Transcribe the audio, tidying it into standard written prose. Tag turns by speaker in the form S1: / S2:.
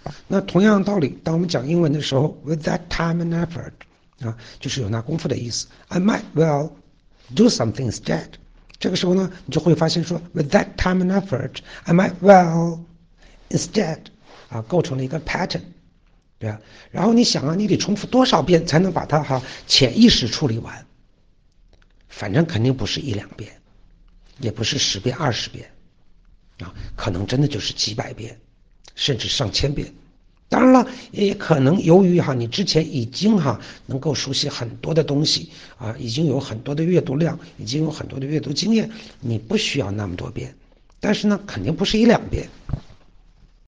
S1: 那同样道理，当我们讲英文的时候 ，with that time and effort 啊，就是有那功夫的意思。I might well do something instead。这个时候呢，你就会发现说 with that time and effort，I might well instead 啊，构成了一个 pattern。对啊，然后你想啊，你得重复多少遍才能把它潜意识处理完？反正肯定不是1-2遍，也不是10遍、20遍，啊，可能真的就是几百遍，甚至上千遍。当然了，也可能由于你之前已经能够熟悉很多的东西啊，已经有很多的阅读量，已经有很多的阅读经验，你不需要那么多遍。但是呢，肯定不是1-2遍。